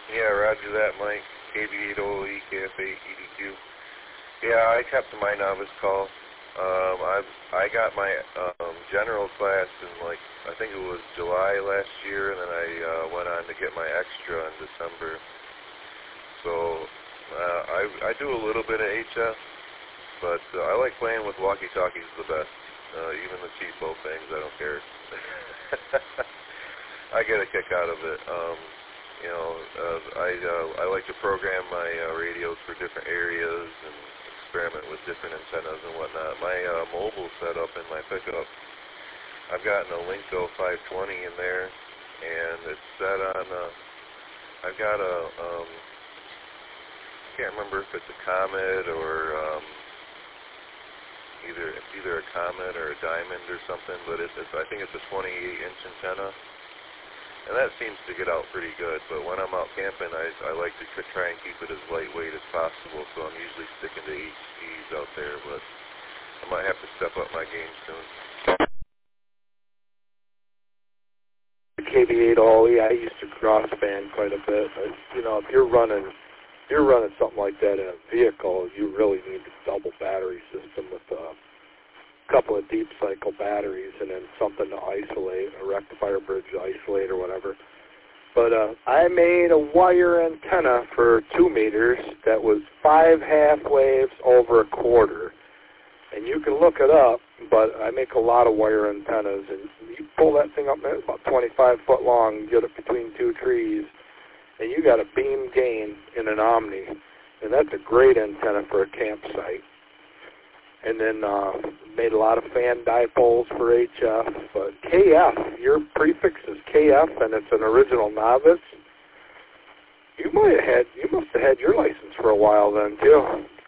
Yeah, roger that, Mike. KB8OE, KF8EDQ. Yeah, I kept my novice call. I got my general class in, like, I think it was July last year, and then I went on to get my extra in December. So I do a little bit of HF, but I like playing with walkie-talkies the best. Even the cheapo things, I don't care. I get a kick out of it. I like to program my radios for different areas and experiment with different antennas and whatnot. My mobile setup in my pickup, I've gotten a Linko 520 in there, and it's set on, I've got a, I can't remember if it's a Comet or either a Comet or a Diamond or something, but I think it's a 28-inch antenna. And that seems to get out pretty good, but when I'm out camping, I like to try and keep it as lightweight as possible, so I'm usually sticking to HCs out there, but I might have to step up my game soon. KB8OE, I used to crossband quite a bit. If you're running something like that in a vehicle, you really need a double battery system with a couple of deep cycle batteries and then something to isolate, a rectifier bridge to isolate or whatever. But I made a wire antenna for 2 meters that was 5 half waves over a quarter. And you can look it up, but I make a lot of wire antennas, and you pull that thing up, it's about 25 foot long, get it between 2 trees, and you got a beam gain in an Omni, and that's a great antenna for a campsite. And then made a lot of fan dipoles for HF, but KF, your prefix is KF, and it's an original novice. You must have had your license for a while then too.